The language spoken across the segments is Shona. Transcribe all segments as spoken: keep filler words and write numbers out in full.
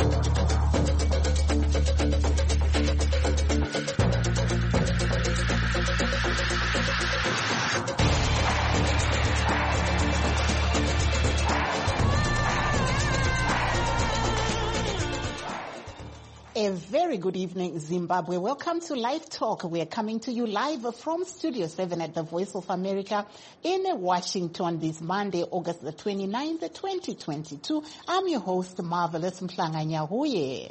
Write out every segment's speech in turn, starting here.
A very good evening, Zimbabwe. Welcome to Live Talk. We are coming to you live from Studio seven at the Voice of America in Washington this Monday, August the twenty-ninth, twenty twenty-two. I'm your host, Marvelous Mhlanganyahuye.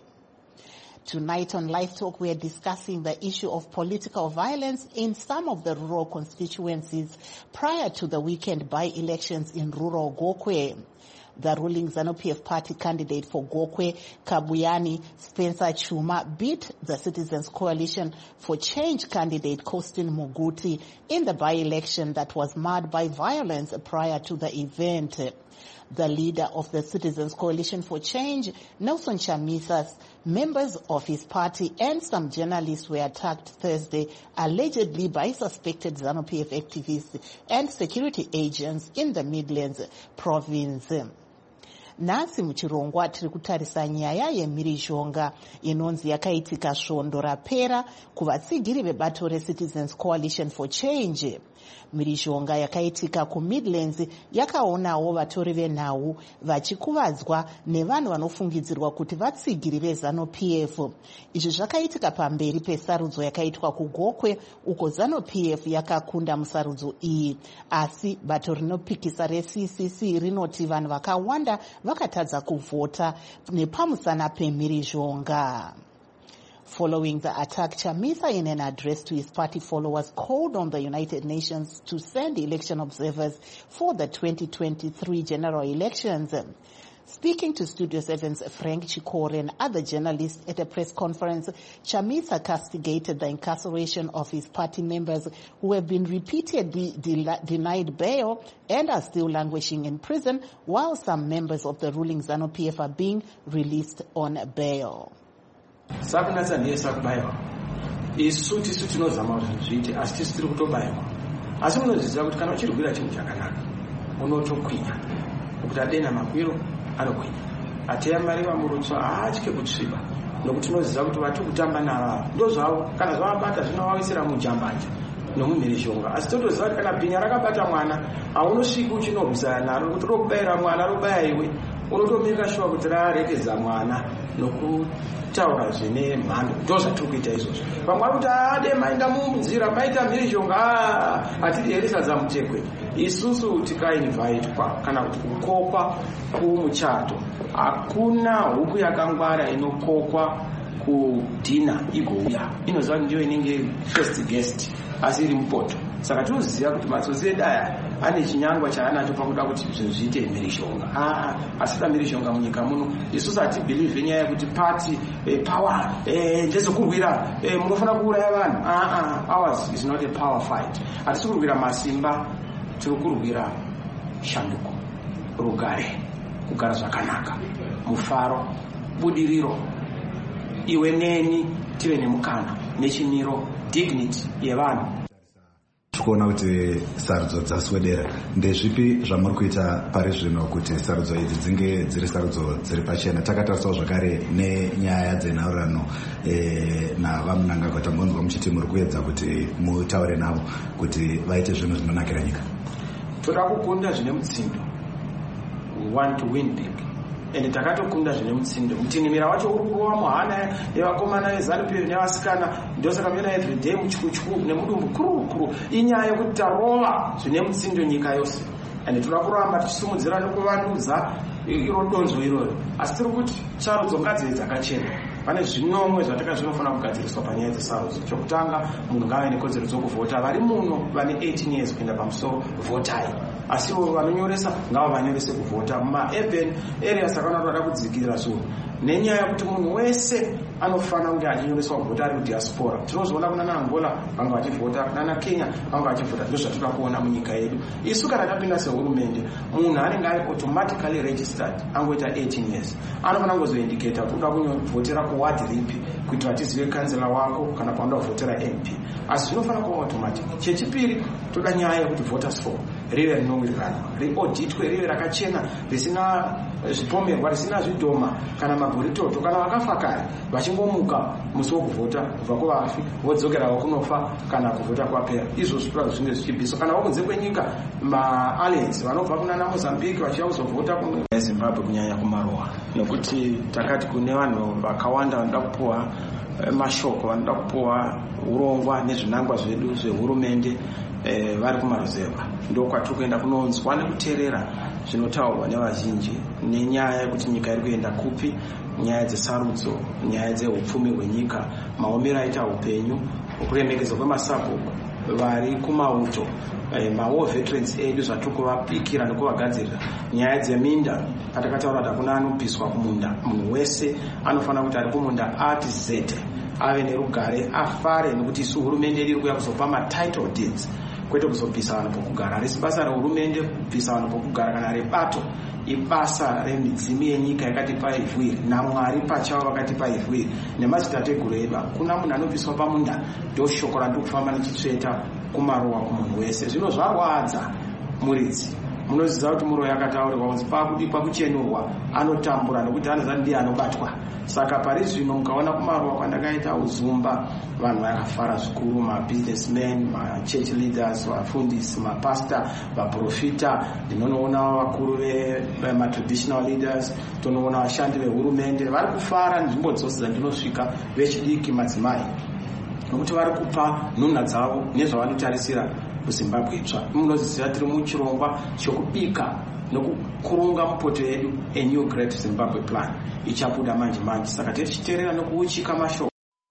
Tonight on Live Talk, we are discussing the issue of political violence in some of the rural constituencies prior to the weekend by-elections in rural Gokwe. The ruling ZANU-P F party candidate for Gokwe, Kabuyani Spencer Chuma, beat the Citizens Coalition for Change candidate Kostin Muguti in the by-election that was marred by violence prior to the event. The leader of the Citizens Coalition for Change, Nelson Chamisa, members of his party and some journalists were attacked Thursday, allegedly by suspected ZANU-P F activists and security agents in the Midlands province. Nasi muchirongwa tiri kutarisa nyaya yemhirizhonga inonzi yakaitika svondo rapera kuvatsigiri vebato reCitizens Coalition for Change. Mhirizhonga yakaitika kuMidlands yakaonawo vatori venhau vachikuvadzwa nevanhu vanofungidzirwa kuti vatsigiri veZANU-P F. Izvi zvakaitika pamberi pesarudzo yakaitwa kuGokwe uko ZANU-P F yakakunda musarudzo iyi, asi bato rinopikisa reC C C rinoti vanhu vakawanda vakatadza kuvhota nepamusana pemhirizhonga. Following the attack, Chamisa, in an address to his party followers, called on the United Nations to send election observers for the twenty twenty-three general elections. Speaking to Studio seven's Frank Chikore and other journalists at a press conference, Chamisa castigated the incarceration of his party members who have been repeatedly de- denied bail and are still languishing in prison, while some members of the ruling ZANU-P F are being released on bail. Sakunatsa ndiyesa kubayiwa isu tisu tinozama kuti zviite asi tisu tiri kutobayiwa asi munozviziva kuti kana uchirwira chinhu chakanaka unotokwinya nokuti adena makwiro anokwinya ateya mariva murutswa haatye kutsviba nokuti tinoziva kuti vatiri kutamba navavo ndozvavo kana zvavabata zvinovawisira mujambanja nomumhirizhonga asi totoziva kuti kana bhinya rakabata mwana haunosviki uchinorwisana naro nokuti rokubayira mwana robaya iwe unotomeka shuwa kuti rarekedza mwana nokutaura zvine mhando ndozvatiri kuita izvozvo. Vamwe vari kuti ade mainda munzira maita mhirizhonga hatidi here sadzamutekwe. Isusu tikainvaitwa kana kuti kukokwa kumuchato hakuna huku yakangwara inokokwa kudhina igouya inoziva kuti ndiyo inenge first guest asi iri mupoto. Saka tinoziva kuti matsotsi edu aya ane chinyangwa chaanacho pakuda kuti zvinhu zviite mhirizhonga. Ah, asida mhirizhonga munyika muno isusu hatibhilieve nyaya yekuti party eh, power eh, ndezokurwira eh, munofana kuuraya vanhu. Ah, ah, ours is not a power fight. Hatisi kurwira masimba, tiri kurwira shanduko, rugare, kugara zvakanaka, mufaro, budiriro, iwe neni tive nemukana nechimiro, dignity yevanhu. Tikuona kuti sarudzo dzaswedera ndezvipi zvamuri kuita pari zvino kuti sarudzo idzi dzinge dziri sarudzo dziri pachena? Takatarisawo zvakare nenyaya dzenhaurirano e, navamunangagwa tambonzwa muchiti muri kuedza kuti mutaure navo kuti vaite zvinhu zvinonakira nyika. Toda kukunda zvine mutsindo. We want to win big. Ende takatokunda zvine mutsindo. Mutinhimira wacho uri kurova muhana yevakomana veZANU-P F nevasikana ndosaka muona everyday muchikuchu nemudumbu kuru kuru inyaya yekuti tarova zvine mutsindo nyika yose. Ende toda kuramba tichisimudzira nokuvandudza iro donzvo iroro. Asi tiri kuti sarudzo ngadzive dzakachena. Pane zvinomwe zvataka zvinofana kugadziriswa panyaya dzesarudzo. Chokutanga munhu ngave nekodzero dzokuvhota. Vari muno vane eighteen years kuenda pamusoro votai. Asi vanonyoresa ngava vanyorese kuvhota mumaurban areas akanoda kudzikira zvinhu. Nenyaya yekuti munhu wese anofana kunge achinyoreswa kuvhota ari kudiaspora. Tinozoona kuna naAngola vanga vachivhota, kuna Kenya vanga vachivhota. Ndizvo zvatinoda kuona munyika yedu. Isu kana tapinda sehurumende, munhu anenge ari automatically registered angoita eighteen years. Anofana kungozoindicata kuti unoda kuvhotera kuward ripi kuitira tizive kansela wako kana paunoda kuvhotera M P. Asi zvinofana kuva automatic. Chechipiri, toda nyaya yekuti voters form. rive rinowirirana, riodhitwe rive rakachena, risina zvipomerwa, risina zvidhoma kana mabhuritoto. Kana vakafa kare vachingomuka musi wokuvhota kubva kuvafi vodzokerawo kunofa kana kuvhota kwapera, izvozvo zvipura zvinenge zvichibviswa. Kana vokunze kwenyika maaliens vanobva kunana Mozambique vachiya kuzovhota kuZimbabwe kunyanya kumaruwa, nekuti takati kune vanhu vakawanda vanoda kupuwa mashoko, vanoda kupuwa urongwa nezvinangwa zvedu zvehurumende eh, vari kumaruzeva. Ndo kwatiri kuenda kunonzwa nekuteerera zvinotaurwa nevazhinji nenyaya yekuti nyika iri kuenda kupi, nyaya dzesarudzo, nyaya dzeupfumi hwenyika, maomero aita upenyu, kuremekedzwa kwemasabhuku vari kumauto, eh, mawo veterans edu zvatiri kuvapikira nekuvagadzirira, nyaya dzeminda patakataura kuti hakuna anopiswa kumunda, munhu wese anofanira kuti ari kumunda atizete, ave nerugare, afare, nekuti isu hurumende iri kuya kuzopa matitle deeds, kwete kuzobvisa vanhu pokugara. Harisi basa rehurumende kubvisa vanhu pokugara kana rebato, ibasa remidzimi yenyika yakatipa ivhwiri naMwari pachavo vakatipa ivhwiri nemadzitateguru edu. Hakuna munhu anobviswa pamunda. Ndo shoko randiri kufamba ndichitsveta kumaruwa kumunhu wese. Zvino zvarwadza muridzi, munoziva kuti muro yakataurirwa kunzi pakudikwa kuchenurwa anotambura nekuti anoziva ndiye anobatwa. Saka pari zvino mukaona kumaruwa kwandakaita uzumba, vanhu vakafara zvikuru, mabusinessmen, machurch leaders, vafundisi, mapasta, vaprofita, ndinoona vakuru vematraditional leaders, tonoona vashandi vehurumende vari kufara nzvimbo dzose dzandinosvika, vechidiki, madzimai, nokuti vari kupa nhunha dzavo nezvavanotarisira kuZimbabwe itsva. Munoziva tiri muchirongwa chokubika nokukurunga mupoto yedu a new great Zimbabwe plan ichabuda manje manje. Saka tichiteerera nokuuchika mashoko.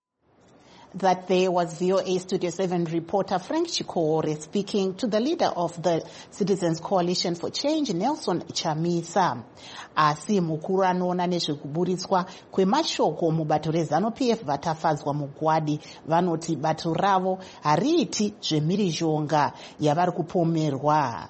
That there was V O A Studio seven reporter Frank Chikore speaking to the leader of the Citizens Coalition for Change, Nelson Chamisa. Asi mukuru anoona nezvekuburitswa kwemashoko mubato reZANU-P F vatafadzwa mugwadi vanoti bato ravo hariiti zvemhirizhonga yavari kupomerwa.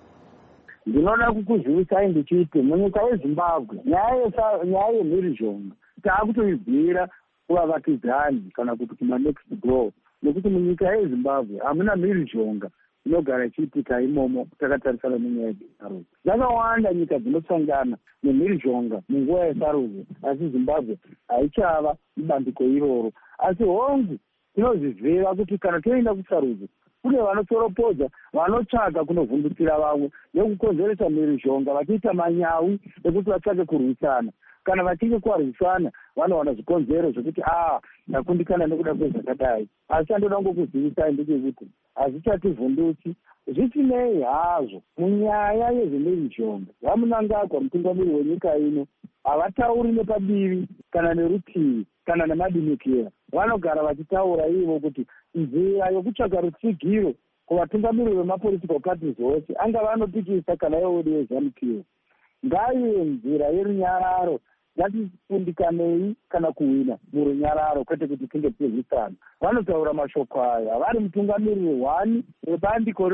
Ndinoda kukuzivisai ndichiti munyika yeZimbabwe nyaya yemhirizhonga taakutoibvira kuvavakidzani kana kuti kuma next door, nekuti munyika yeZimbabwe hamuna mhirizhonga inogara ichiitika imomo takatarisana nenyaya yesarudzo. Dzakawanda nyika dzinosangana nemhirizhonga munguva yesarudzo, asi Zimbabwe haichava mubandiko iroro. Asi hongu tinozviziva kuti kana toenda kusarudzo kune vanotoropodza, vanotsvaga kunovhundukira vamwe nekukonzeresa mhirizhonga vachiita manyawi ekuti vatsvage kurwisana. Kana vachinge kwarwisana vanowana zvikonzero zvekuti ah ndakundikana nekuda kwezvakadai. Asi andoda ngokuzivisai ndechekuti hazvichativhunduki. Zvisinei hazvo munyaya yezvemhirizhonga vamunangagwa mutungamiri wenyika ino havatauri nepadivi kana nerutivi kana nemadimikira. Vanogara vachitaura ivo kuti nzira yokutsvaga rutsigiro kuvatungamiri vemapolitical parties vose anga vanopikisa kana yewedu yeZANU-P F ngaive nzira yerunyararo. Ngatifundikanei kana kuwina murunyararo kwete kuti tinge tichirwisana. Vanotaura mashoko aya havari mutungamiriri wani webandiko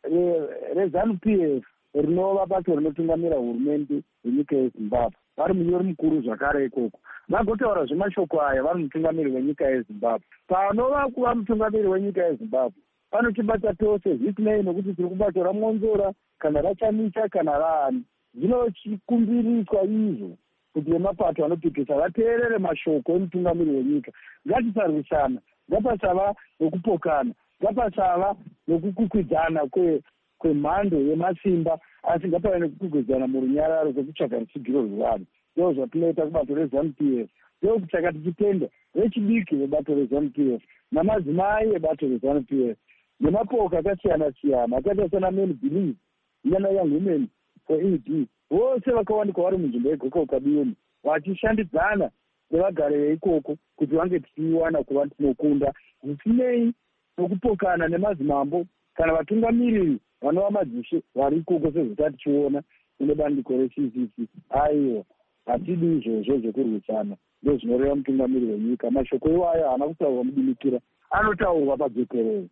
reZANU-P F rinova bato rinotungamira hurumende yenyika yeZimbabwe. Vari munyori mukuru zvakare ikoko. Vagotaura zvemashoko aya vari mutungamiriri wenyika yeZimbabwe. Panova kuva mutungamiriri wenyika yeZimbabwe panotibata tose, zvisinei nokuti tiri kubato raMonzora kana raChamisa kana raani. Zvinochikumbiriswa izvo kuti vemapato anopikisa vateerere mashoko emutungamiri wenyika. Ngatisarwisana, ngapasava nokupokana, ngapasava nokukwikwidzana kwemhando yemasimba, asi ngapave nekukwikwidzana murunyararo kwekutsvaga rutsigiro rwevanhu. Ndizvo zvatinoita kubato reZANU-P F. Ndiko kuti saka tichitenda vechidiki vebato reZANU-P F namadzimai ebato reZANU-P F nemapoka akasiyana siyana akaita sana Men Believe yana Young Women for E D vose vakawanikwa vari munzvimbo yegoko kabiyoni vachishandidzana nevagari veikoko kuti vange tichiwana kuva tinokunda, zvisinei nokupokana nemadzimambo kana vatungamiriri vanova madzishe vari ikoko sezvata tichiona kune bandiko reC C C. Aiwa, hatidi izvozvo zvekurwisana. Ndo zvinoreva mutungamiri wenyika. Mashoko iwayo haana kutaurwa mudimikira, anotaurwa pajekerere.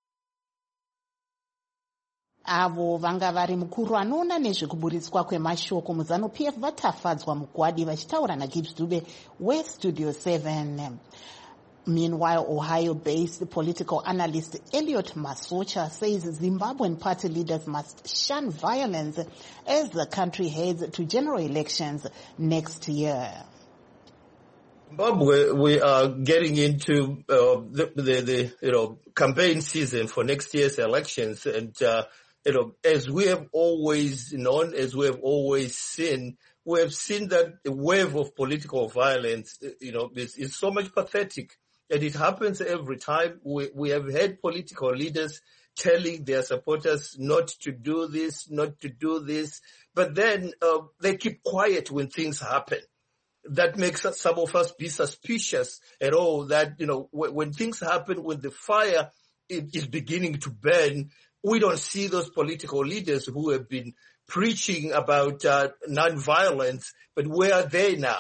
Avo vanga vari mukuru anoona nezvekuburitswa kwemashoko muZANU-P F vatafadzwa mugwadi vachitaura naGibbs Dube weStudio seven. Meanwhile, Ohio-based political analyst Elliot Masocha says Zimbabwean party leaders must shun violence as the country heads to general elections next year. Zimbabwe, we are getting into uh, the, the, the you know campaign season for next year's elections, and uh, you know as we have always known, as we have always seen, we have seen that the wave of political violence, you know, is, is so much pathetic. And it happens every time. We, we have had political leaders telling their supporters not to do this, not to do this, but then uh, they keep quiet when things happen. That makes some of us be suspicious at all that, you know, when, when things happen, when the fire is beginning to burn, we don't see those political leaders who have been preaching about uh, non-violence, but where are they now?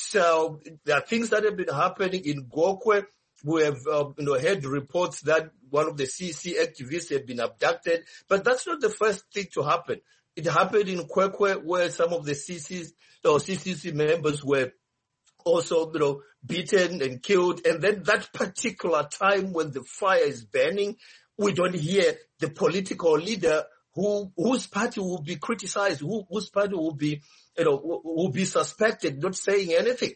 So there are things that have been happening in Gokwe. We have uh, you know, heard reports that one of the C C activists had been abducted, but that's not the first thing to happen. It happened in Kwekwe where some of the C C or C C C members were also, you know, beaten and killed. And then that particular time when the fire is burning, we don't hear the political leader who whose party will be criticized, who, whose party will be, you know, will be suspected, not saying anything.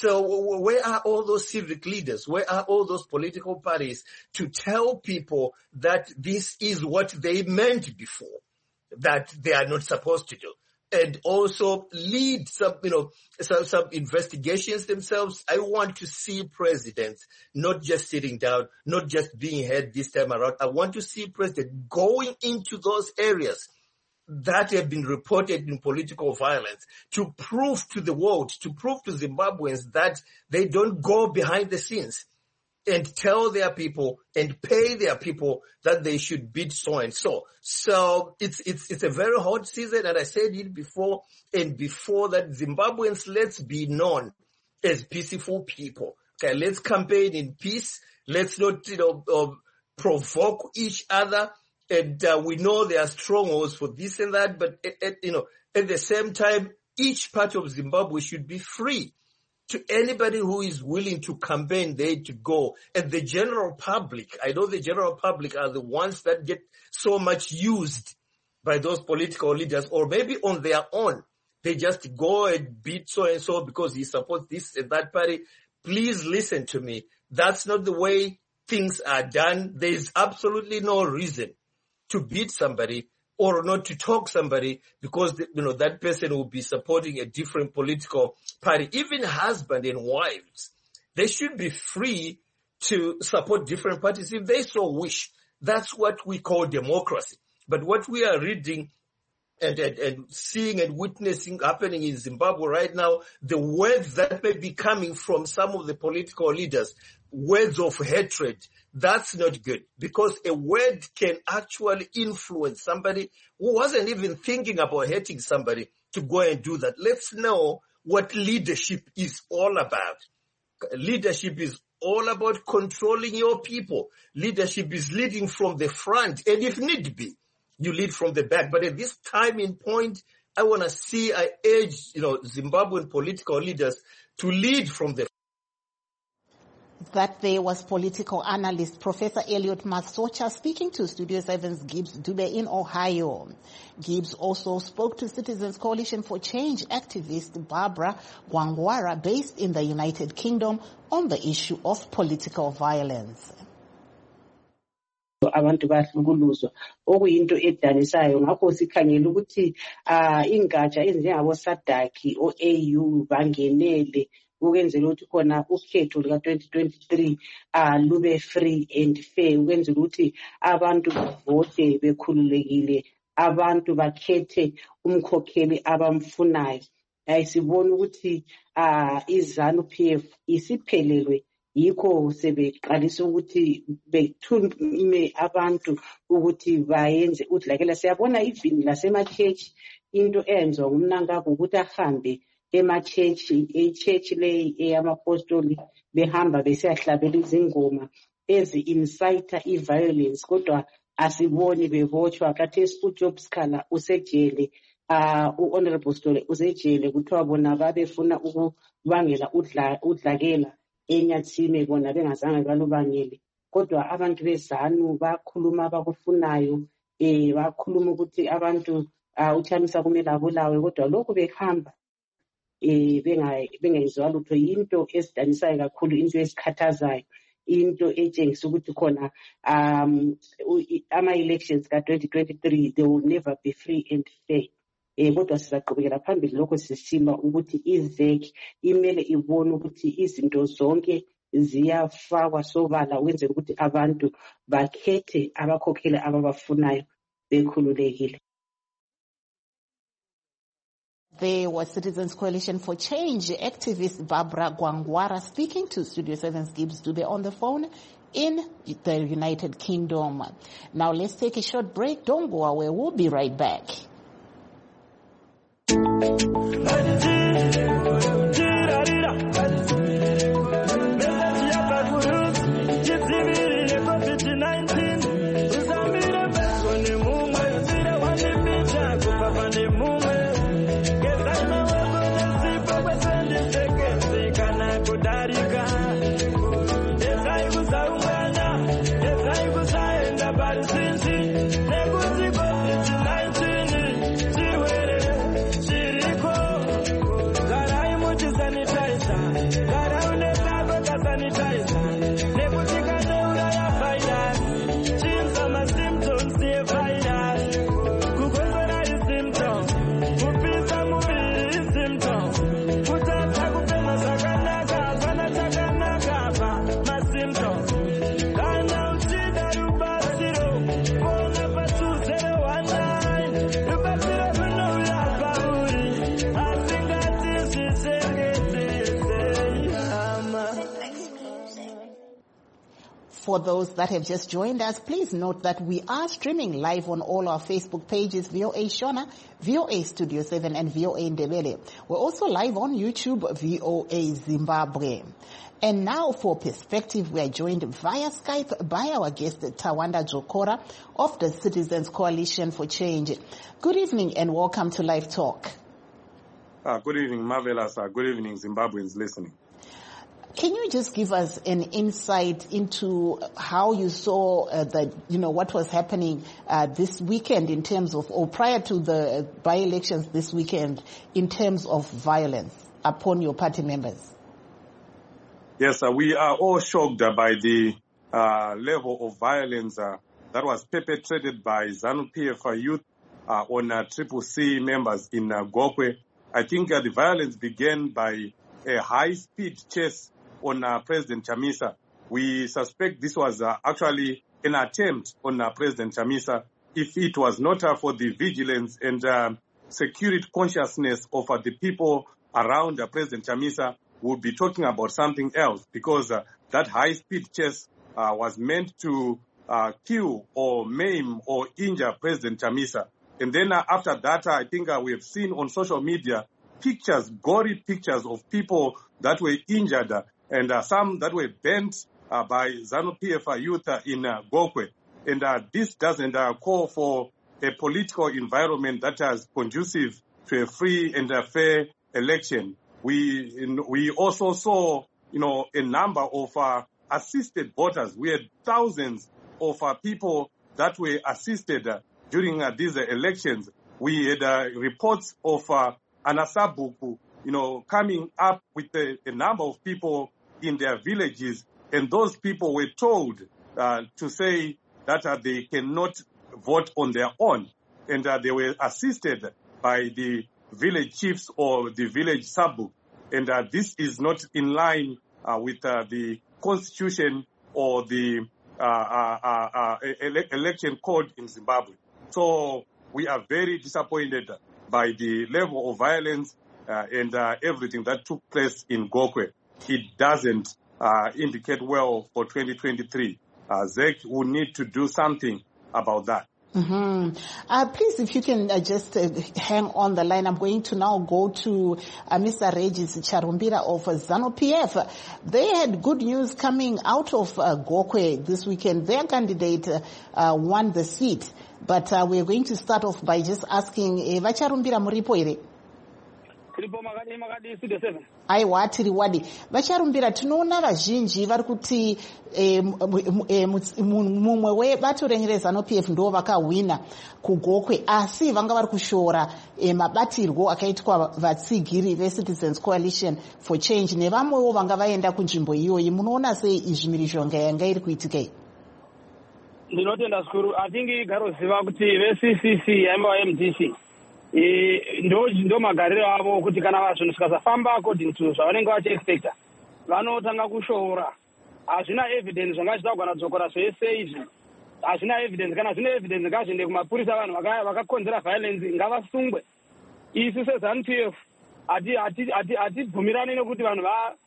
So where are all those civic leaders? Where are all those political parties to tell people that this is what they meant before, that they are not supposed to do? And also lead some, you know, some, some investigations themselves. I want to see presidents not just sitting down, not just being heard this time around. I want to see presidents going into those areas that have been reported in political violence to prove to the world, to prove to Zimbabweans that they don't go behind the scenes and tell their people and pay their people that they should beat so and so. So it's, it's, it's a very hot season, and I said it before, and before that, Zimbabweans, let's be known as peaceful people. Okay, let's campaign in peace. Let's not, you know, uh, provoke each other. And uh, we know there are strongholds for this and that, but at, at, you know, at the same time, each part of Zimbabwe should be free to anybody who is willing to campaign there to go. And the general public, I know the general public are the ones that get so much used by those political leaders, or maybe on their own. They just go and beat so and so because he supports this and that party. Please listen to me. That's not the way things are done. There is absolutely no reason to beat somebody or not to talk somebody because, the, you know, that person will be supporting a different political party. Even husband and wives, they should be free to support different parties if they so wish. That's what we call democracy. But what we are reading and, and, and seeing and witnessing happening in Zimbabwe right now, the words that may be coming from some of the political leaders, words of hatred, that's not good, because a word can actually influence somebody who wasn't even thinking about hating somebody to go and do that. Let's know what leadership is all about. Leadership is all about controlling your people. Leadership is leading from the front, and if need be, you lead from the back. But at this time in point, I want to see, I urge, you know, Zimbabwean political leaders to lead from the front. That there was political analyst Professor Elliot Masocha speaking to Studio seven's Gibbs Dube in Ohio. Gibbs also spoke to Citizens Coalition for Change activist Barbara Gwangwara, based in the United Kingdom, on the issue of political violence. Abantu bahlukuluzwa okuyinto edanisayo ngakho sikhangela ukuthi ah ingatsha ezinjengabo SADC o A U bangenele ukwenzela ukuthi khona ukhetho lika twenty twenty-three ah lube free and fair, ukwenzela ukuthi abantu bavote bekhululekile, abantu bakhethe umkhokheli abamfunayo. Ayisibona ukuthi ah iZANU P F isiphelelwe, yikho sebeqalisa ukuthi bethume abantu ukuthi bayenze udlakela. Siyabona even lasema-church into eyenzwa ngumnankabo ukuthi ahambe ema-church, i-church leyi eyamapostoli behamba besiyahlabela izingoma ezi-inciter i-violence, kodwa asiboni bebotshwa. Khathesi uJob Sikhala usejele, uh, u-Honorable Stole usejele, kuthiwa bona babefuna ukubangela udlakela eNyatsime bona bengazange balubangele. Kodwa abantu beZANU bakhuluma abakufunayo, eh bakhuluma ukuthi abantu uChamisa kumele abulawe, kodwa lokhu behamba eh bengayizwa lutho. Yinto esidanisayo kakhulu, into esikhathazayo, into etshengisa ukuthi khona um ama-elections ka twenty twenty-three they will never be free and fair. Eh kodwa sizaqhubekela phambili lokho sisima ukuthi iZEC imele ibone ukuthi izinto zonke ziyafakwa sobala ukwenzela ukuthi abantu bakhethe abakhokheli ababafunayo bekhululekile. There was Citizens Coalition for Change activist Barbara Gwangwara speaking to Studio seven's Gibbs Dube on the phone in the United Kingdom. Now let's take a short break. Don't go away. We'll be right back. For those that have just joined us, please note that we are streaming live on all our Facebook pages, V O A Shona, V O A Studio seven, and V O A Ndebele. We're also live on YouTube, V O A Zimbabwe. And now for perspective, we are joined via Skype by our guest, Tawanda Jokora of the Citizens Coalition for Change. Good evening and welcome to Live Talk. Uh, good evening, Marvelous. Uh, good evening, Zimbabweans listening. Can you just give us an insight into how you saw uh, the, you know, what was happening uh, this weekend in terms of, or prior to the by-elections this weekend, in terms of violence upon your party members? Yes, uh, we are all shocked uh, by the uh, level of violence uh, that was perpetrated by ZANU-P F youth uh, on uh, Triple C members in uh, Gokwe. I think uh, the violence began by a high-speed chase on uh, President Chamisa. We suspect this was uh, actually an attempt on uh, President Chamisa. If it was not uh, for the vigilance and uh, security consciousness of uh, the people around uh, President Chamisa, we'll be talking about something else, because uh, that high-speed chase uh, was meant to uh, kill or maim or injure President Chamisa. And then uh, after that, uh, I think uh, we have seen on social media pictures, gory pictures of people that were injured uh, and uh, some that were burnt uh, by ZANU-P F youth uh, in uh, Gokwe. And uh, this doesn't uh, call for a political environment that is conducive to a free and a fair election. We in, we also saw, you know, a number of uh, assisted voters. We had thousands of uh, people that were assisted uh, during uh, these uh, elections. We had uh, reports of uh, Anasabuku, you know, coming up with a, a number of people in their villages, and those people were told uh, to say that uh, they cannot vote on their own, and uh, they were assisted by the village chiefs or the village sabu, and uh, this is not in line uh, with uh, the constitution or the uh, uh, uh, uh, ele- election code in Zimbabwe. So we are very disappointed by the level of violence uh, and uh, everything that took place in Gokwe. It doesn't uh, indicate well for twenty twenty-three. Uh, Z E C will need to do something about that. Mm-hmm. Uh, please, if you can uh, just uh, hang on the line, I'm going to now go to uh, Mister Regis Charumbira of uh, ZANU-P F. They had good news coming out of uh, Gokwe this weekend. Their candidate uh, uh, won the seat, but uh, we're going to start off by just asking, uh, Charumbira Muripo ere? tiripo makadi makadi studio seven. Aiwa tiri wadi vacharumbira. Tinoona vazhinji vari kuti mumwe webato renyu reZANU-P F ndo vakahwina kugokwe, asi vanga vari kushora mabatirwo akaitwa vatsigiri veCitizens Coalition for Change nevamwewo vanga vaenda kunzvimbo iyoyi. Munoona sei izvi mhirizhonga yanga iri kuitikei? Ndinotenda zvikuru. Atingi garoziva kuti ve-C C C yaimba va-M D C ndo ndo magariro avo kuti kana zvinhu zvikasafamba according to zvavanenge vachiexpecta vanotanga kushoora. Hazvina evidence zvanga zvichagona kudzokera zvese izvi. Hazvina evidence. Kana zvine evidence ngazviende kumapurisa, vanhu vakakonzera violence ngavasungwe. Isu seZANU-P F hatibvumirani nekuti vanhu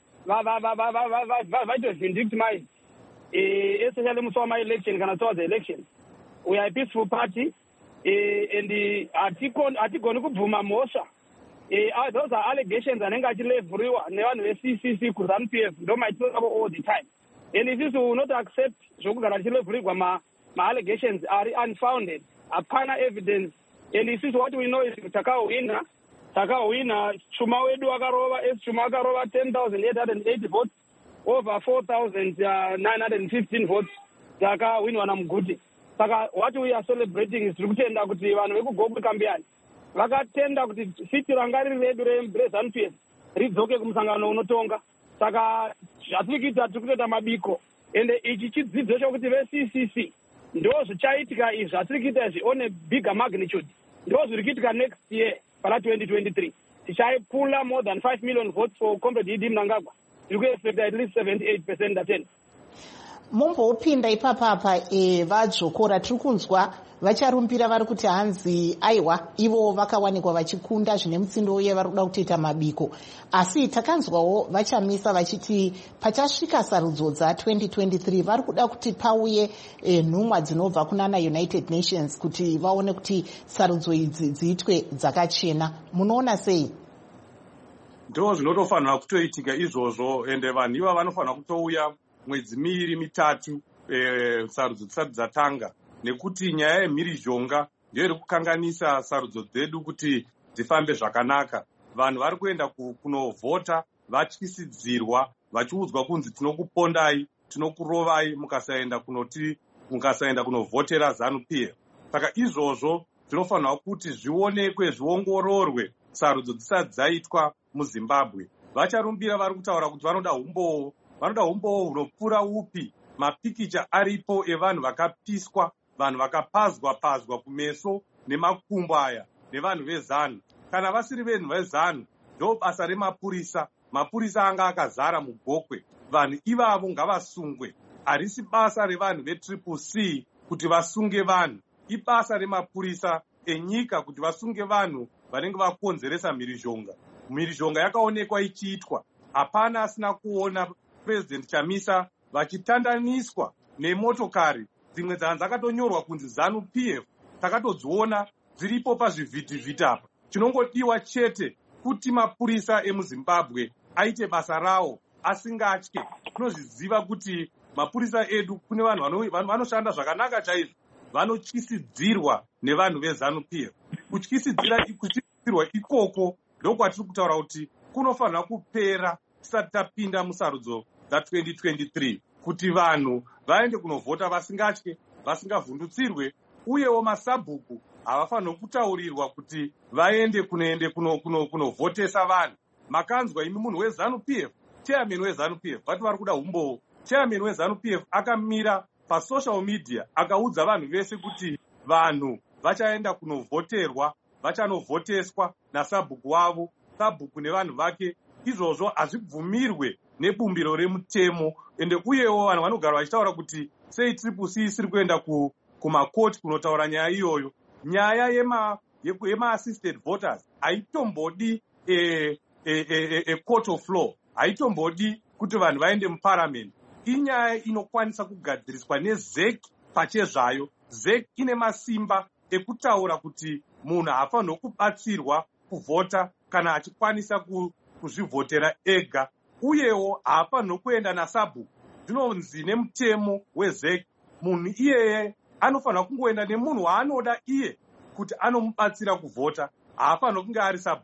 vaite vindictimized, especially musi wama-election kana tsowa dze-election. We are a peaceful party. Uh, and hatigoni kubvuma mhosva. Uh, those are allegations anenge achilevhuriwa nevanhu ve-C C C kuZANU-P F ndo maitiro avo all the time. And isusu will not accept zvokugara achilevhurirwa ma-allegations are unfounded. Hapana evidence. And isusu what we know is takahwina takahwina Chuma wedu wakarova S Chuma wakarova ten thousand eight hundred eighty votes over four thousand nine hundred fifteen votes takahwinwa naMuguti. Saka what we are celebrating is kutenda kuti vanhu vekugokwe Kambiyani vakatenda kuti siti ranga riri redu reZANU-P F ridzoke kumusangano unotonga. Saka zvatiri kuita tiri kutoita mabiko, ende ichi chidzidzo chokuti ve-C C C ndo zvichaitika izvi zvatiri kuita izvi on a bigger magnitude ndo zviri kuitika next year pana twenty twenty-three. Tichaipula more than five million votes for Comrade Idi Mnangagwa. Tiri kuexpecta at least seventy-eight percent attend. Mumbopinda ipapapa e, vadzokora tiri kunzwa vacharumbira vari kuti hanzi aiwa ivo vakawanikwa vachikunda zvine mutsindo uye vari kuda kutoita mabiko, asi takanzwawo vachamisa vachiti pachasvika sarudzo dza-twenty twenty-three vari kuda kuti pauye e, nhumwa dzinobva kunana United Nations kuti vaone kuti sarudzo idzi dziitwe dzakachena. Munoona sei? Ndo zvinotofanira kutoitika izvozvo, ende vanhu iva vanofanira kutouya mwedzi miiri mitatu e, sarudzo dzisati dzatanga, nekuti nyaya yemhirizhonga ndiyo iri kukanganisa sarudzo dzedu kuti dzifambe zvakanaka. Vanhu vari kuenda kunovhota vatyisidzirwa, vachiudzwa kunzi tinokupondai, tinokurovai mukasaenda kunoti mukasaenda kunovhotera ZANU-P F. Saka izvozvo zvinofanira kuti zvionekwe, zviongororwe sarudzo dzisati dzaitwa muZimbabwe. Vacharumbira vari kutaura kuti vanoda umboo vanoda umboo hunopfuura upi. Mapikicha aripo evanhu vakapiswa, vanhu vakapazwa pazwa kumeso nemakumbo aya nevanhu veZANU. Kana vasiri venhu veZANU ndo basa remapurisa. Mapurisa anga akazara mugokwe. Vanhu ivavo ngavasungwe. Harisi basa revanhu vetriple C kuti vasunge vanhu. Ibasa remapurisa enyika kuti vasunge vanhu vanenge vakonzeresa mhirizhonga. Mhirizhonga yakaonekwa ichiitwa. Hapana asina kuona President Chamisa vachitandaniswa nemotokari dzimwe dzanzi dzakatonyorwa kunzi ZANU-P F. Takatodziona dziripo pazvivhitivhiti apa. Chinongodiwa chete kuti mapurisa emuZimbabwe aite basa rawo asingatye. Tinozviziva kuti mapurisa edu kune vanhu vanoshanda zvakanaka chaizvo, vanotyisidzirwa nevanhu veZANU-P F. Kutyisidzirwa ikoko ndokwatiri kutaura kuti kunofanira kupera tisati tapinda musarudzo dza-twenty twenty-three, kuti vanhu vaende kunovhota vasingatye, vasingavhundutsirwe, uyewo masabhuku havafaniri kutaurirwa kuti vaende kunoende kunovhotesa vanhu. Makanzwa imi munhu weZANU-P F, chairman weZANU-P F vati vari kuda umboo. Chairman weZANU-P F akamira pasocial media akaudza vanhu vese kuti vanhu vachaenda kunovhoterwa, vachanovhoteswa nasabhuku wavo, sabhuku nevanhu vake. Izvozvo hazvibvumirwe nebumbiro remutemo, ende uyewo vanhu vanogara vachitaura kuti sei triple C isiri kuenda kumakoti kunotaura nyaya iyoyo. Nyaya yema yema-assisted voters haitombodi a, a, a, a court of law, haitombodi kuti vanhu vaende muparliament. Inyaya inokwanisa kugadziriswa neZEC pachezvayo. ZEC ine masimba ekutaura kuti munhu haafaniri kubatsirwa kuvhota kana achikwanisa kuzvivhotera ega, uyewo haafaniri kuenda nasabhuku. Zvinonzi nemutemo weZEC munhu iyeye anofanira kungoenda nemunhu waanoda iye kuti anomubatsira kuvhota, haafaniri kunge ari sabhuku.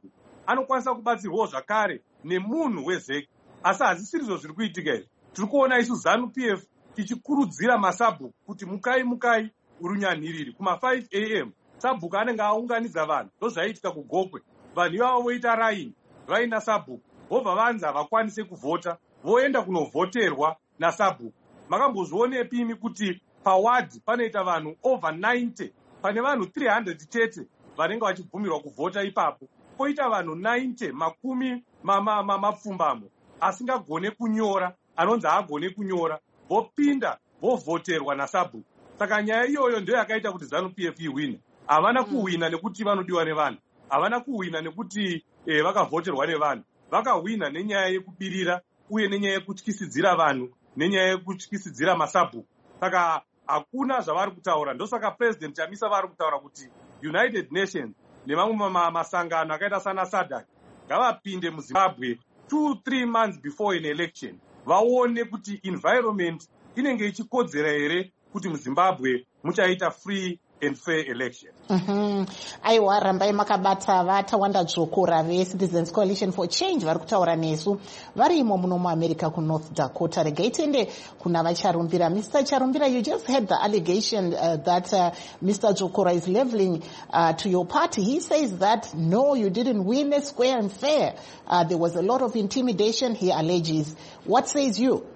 anokwanisa kubatsirwawo zvakare nemunhu wezeki. Asi hazisirizvo zviri kuitika izvi. Tiri kuona isu ZANU P F tichikurudzira masabhuku kuti mukai mukai urunyanhiriri kuma five a m sabhuku anenge aunganidza vanhu. Ndozvaiitika kuGokwe. Vanhu ivavo voita raini vaina sabhuku vobva vanzi havakwanise kuvhota voenda kunovhoterwa nasabhuku. Makambozvionepi imi kuti pawadhi panoita vanhu over ninety pane vanhu three hundred thirty vanenge vachibvumirwa kuvhota ipapo, poita vanhu ninety makumi mapfumbamo asingagone kunyora, anonzi haagone kunyora, vopinda vovhoterwa nasabhuku. Saka nyaya iyoyo ndio yakaita kuti ZANU P F iwine. Havana kuwina nekuti vanodiwa nevanhu, havana kuwina nekuti eh, vakavhoterwa nevanhu, vakawina nenyaya yekubirira uye nenyaya yekutyisidzira vanhu, nenyaya yekutyisidzira masabhuku. Saka hakuna zvavari kutaura. Ndosaka President Chamisa vari kutaura kuti United Nations nemamwe masangano akaita sana SADC ngavapinde muZimbabwe two three months before an election vaone kuti environment inenge ichikodzera here kuti muZimbabwe muchaita free and fair election. Mhm. Aiwa rambai makabata vatawanda dzvokora veCitizens Coalition for Change vari kutaura nesu varimo muno muAmerica kuNorth Dakota. Regai tiende kuna vaCharumbira. Mister Charumbira, you just heard the allegation uh, that uh, Mister Dzvokora is leveling uh, to your party. He says that no, you didn't win it square and fair. Uh, there was a lot of intimidation, he alleges. What says you?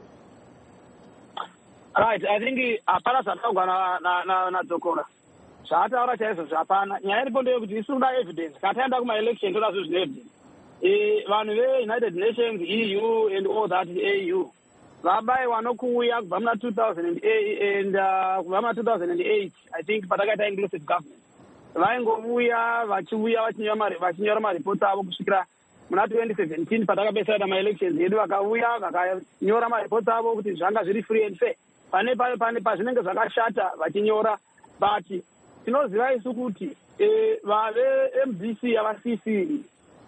Right, I think hapana zvataurwa na na na Dzvokora. Zvataura chaizvo zvapana. Nyaya iripo ndeyekuti isi kuda evidence. Kataenda kuma-election toda zvizvi evidence. Eh, vanhu ve-United Nations, E U and all that A U vabayiwa nokuuya kubva muna two thousand eight and uh, kubva muna two thousand eight, I think patakaita inclusive government. Vaingovuya vachiuya vachinyora maripoti avo kusvikira muna twenty seventeen patakapesana ma-elections edu, vakauya vakanyora maripoti avo kuti zvanga zviri free and fair. Pane pane pazvinenge zvakashata vachinyora, but tinoziva isu kuti vave-M D C ava-C C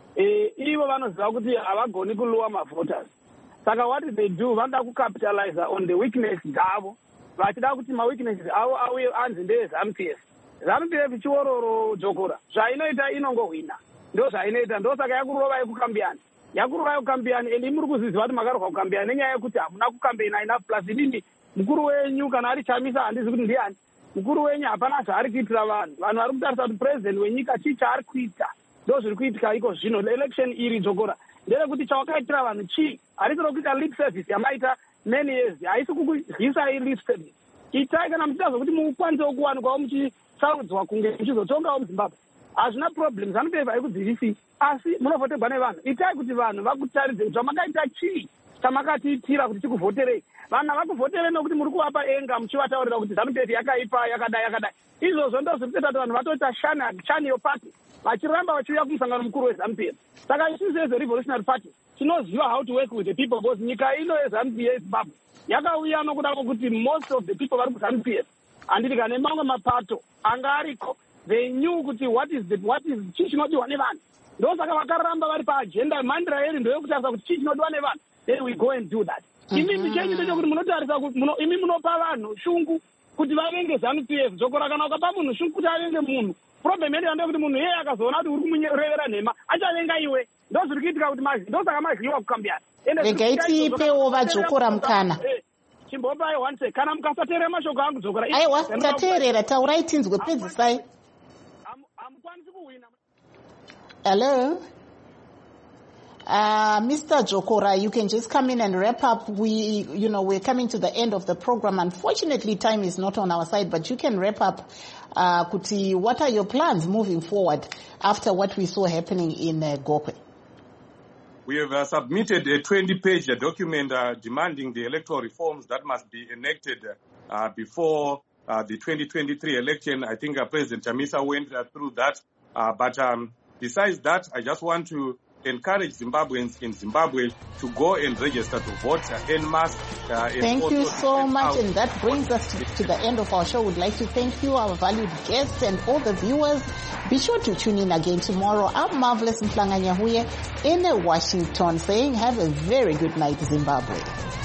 ivo vanoziva kuti havagoni kulowa mavoters. Saka what they do, vanoda kucapitalize on the weakness dzavo, vachida kuti ma-weaknesses avo auye anzi ndee-ZANU P F. ZANU P F chiororo Dzvokora zvainoita inongohwina, ndo zvainoita. Ndo saka yakurova yekukambiyani yakurova yekukambiyani and imuri kuziziva kuti makarohwa kukambiyani nenyaya yekuti hamuna kukambeina enough. Plus inini mukuru wenyu kana ari Chamisa handizi kuti ndiani mukuru wenyu, hapana zvaari kuitira vanhu. Vanhu vari kutarisa kuti president wenyika chii chaari kuita, ndo zviri kuitika iko zvino. Election iri Dzvokora nderekuti chawakaitira vanhu chii. Harisi rokuita lip service yamaita many years, haisi kukuryisai lip service. Itai kana muchita zvokuti mukwanisewo kuwanikwawo muchisarudzwa kunge muchizotongawo muZimbabwe, hazvina problem. ZANU P F haikudzivisi, asi munovhoterwa nevanhu. Itai kuti vanhu vakutaridze kuti zvamakaita chii chamakatiitira kuti tikuvhoterei. Vanhu havakuvhoterei nokuti muri kuvapa enga muchivataurira kuti ZANU P F yakaipa yakadai yakadai. Izvozvo ndo zviri kuita kuti vanhu vatoita shana chani yopati vachiramba vachiuya kumusangano mukuru weZANU P F. Saka isusu as a revolutionary party tinoziva how to work with the people, because nyika ino yeZANU P F Zimbabwe yakauya nokuda kwokuti most of the people vari kuZANU P F handiti kana mamwe mapato anga ariko, they knew kuti what is the what is chii chinodiwa nevanhu. Ndo saka vakaramba vari paagenda mandira yedu ndoyokutarisa kuti chii chinodiwa nevanhu, then we go and do that. Imi chenyu ndechekuti munotarisa kuti imi munopa vanhu shungu kuti vavenge ZANU P F. Dzvokora kana ukapa munhu shungu kuti avenge munhu, problem yedu ndeyekuti munhu yeye akazoona kuti uri kumurevera nhema achavenga iwe. Ndo zviri kuitika kuti ndo saka mazhiwa kukambiyana. Regai tipewo vaDzvokora mukana. Chimbopai one sec, kana mukasateerera mashoko angu Dzvokora. Aiwa, tateerera, taurai tinzwe, pedzisai. Hamukwanisi kuwina. Hello? Uh, Mister Dzvokora, you can just come in and wrap up. We, you know, we're coming to the end of the program. Unfortunately, time is not on our side, but you can wrap up. Uh, Kuti, what are your plans moving forward after what we saw happening in uh, Gokwe? We have uh, submitted a twenty page document uh, demanding the electoral reforms that must be enacted uh, before uh, the twenty twenty-three election. I think uh, President Chamisa went uh, through that. Uh, but um, besides that, I just want to encourage Zimbabweans in Zimbabwe to go and register to vote uh, en masse. Uh, thank you so much. And that brings us to, to the end of our show. We'd like to thank you, our valued guests, and all the viewers. Be sure to tune in again tomorrow. I'm Marvelous Mhlanga Nyahuye in Washington saying have a very good night, Zimbabwe.